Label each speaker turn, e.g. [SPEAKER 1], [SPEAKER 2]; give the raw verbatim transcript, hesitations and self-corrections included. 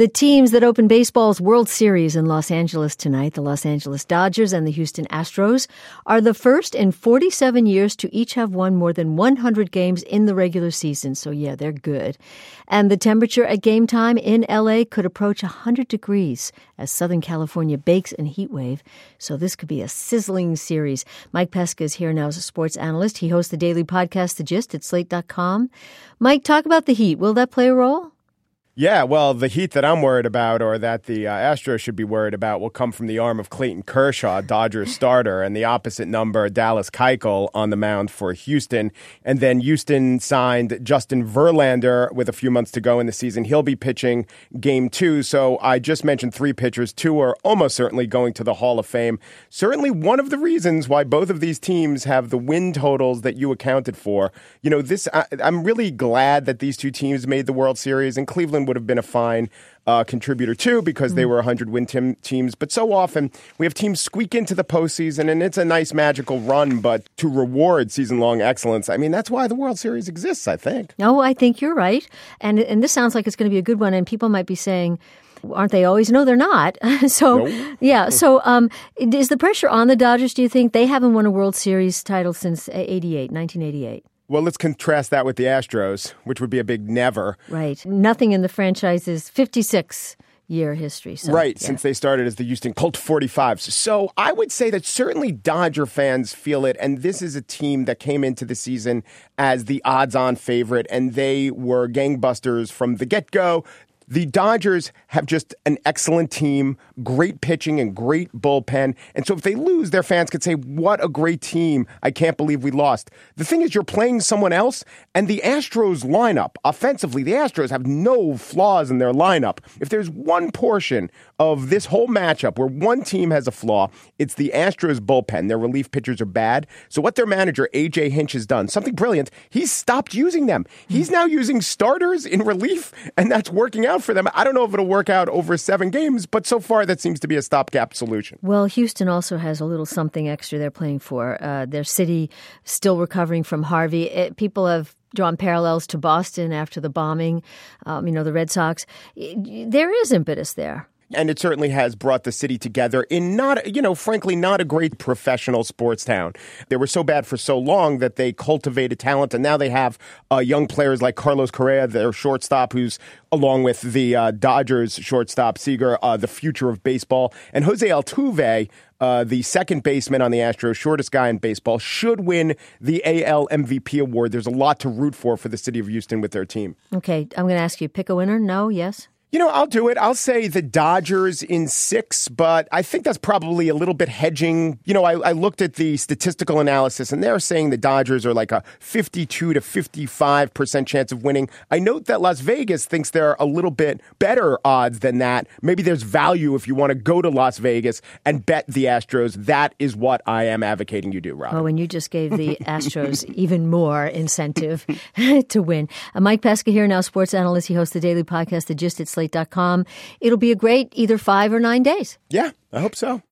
[SPEAKER 1] The teams that open baseball's World Series in Los Angeles tonight, the Los Angeles Dodgers and the Houston Astros, are the first in forty-seven years to each have won more than one hundred games in the regular season. So, yeah, they're good. And the temperature at game time in L A could approach one hundred degrees as Southern California bakes in heat wave. So this could be a sizzling series. Mike Pesca is here now as a sports analyst. He hosts the daily podcast, The Gist, at slate dot com. Mike, talk about the heat. Will that play a role?
[SPEAKER 2] Yeah, well, the heat that I'm worried about, or that the uh, Astros should be worried about, will come from the arm of Clayton Kershaw, Dodgers starter, and the opposite number, Dallas Keuchel, on the mound for Houston. And then Houston signed Justin Verlander with a few months to go in the season. He'll be pitching game two. So I just mentioned three pitchers. Two are almost certainly going to the Hall of Fame. Certainly one of the reasons why both of these teams have the win totals that you accounted for. You know, this I, I'm really glad that these two teams made the World Series, and Cleveland would have been a fine uh, contributor too because they were one hundred win tim- teams. But so often we have teams squeak into the postseason, and it's a nice magical run. But to reward season-long excellence, I mean, that's why the World Series exists, I think.
[SPEAKER 1] No, I think you're right. And and this sounds like it's going to be a good one. And people might be saying, aren't they always? No, they're not. so,
[SPEAKER 2] nope.
[SPEAKER 1] yeah. So um, is the pressure on the Dodgers, do you think? They haven't won a World Series title since eighty-eight, nineteen eighty-eight.
[SPEAKER 2] Well, let's contrast that with the Astros, which would be a big never.
[SPEAKER 1] Right. Nothing in the franchise's fifty-six-year history. So,
[SPEAKER 2] right,
[SPEAKER 1] yeah.
[SPEAKER 2] Since they started as the Houston Colt forty-fives. So I would say that certainly Dodger fans feel it, and this is a team that came into the season as the odds-on favorite, and they were gangbusters from the get-go. The Dodgers have just an excellent team, great pitching and great bullpen. And so if they lose, their fans could say, what a great team. I can't believe we lost. The thing is, you're playing someone else, and the Astros lineup, offensively, the Astros have no flaws in their lineup. If there's one portion of this whole matchup where one team has a flaw, it's the Astros bullpen. Their relief pitchers are bad. So what their manager, A J Hinch, has done, something brilliant, he's stopped using them. He's now using starters in relief, and that's working out for them. I don't know if it'll work out over seven games, but so far that seems to be a stopgap solution.
[SPEAKER 1] Well, Houston also has a little something extra they're playing for. Uh, their city still recovering from Harvey. It, people have drawn parallels to Boston after the bombing, um, you know, the Red Sox. There is impetus there.
[SPEAKER 2] And it certainly has brought the city together in not, you know, frankly, not a great professional sports town. They were so bad for so long that they cultivated talent, and now they have uh, young players like Carlos Correa, their shortstop, who's along with the uh, Dodgers shortstop, Seager, uh, the future of baseball. And Jose Altuve, uh, the second baseman on the Astros, shortest guy in baseball, should win the A L M V P award. There's a lot to root for for the city of Houston with their team.
[SPEAKER 1] Okay, I'm going to ask you, pick a winner? No? Yes?
[SPEAKER 2] You know, I'll do it. I'll say the Dodgers in six, but I think that's probably a little bit hedging. You know, I, I looked at the statistical analysis, and they're saying the Dodgers are like a fifty-two to fifty-five percent chance of winning. I note that Las Vegas thinks they're a little bit better odds than that. Maybe there's value if you want to go to Las Vegas and bet the Astros. That is what I am advocating you do, Rob.
[SPEAKER 1] Oh, and you just gave the Astros even more incentive to win. Uh, Mike Pesca here, now sports analyst. He hosts the daily podcast, The Gist, at slate dot com. It'll be a great either five or nine days.
[SPEAKER 2] Yeah, I hope so.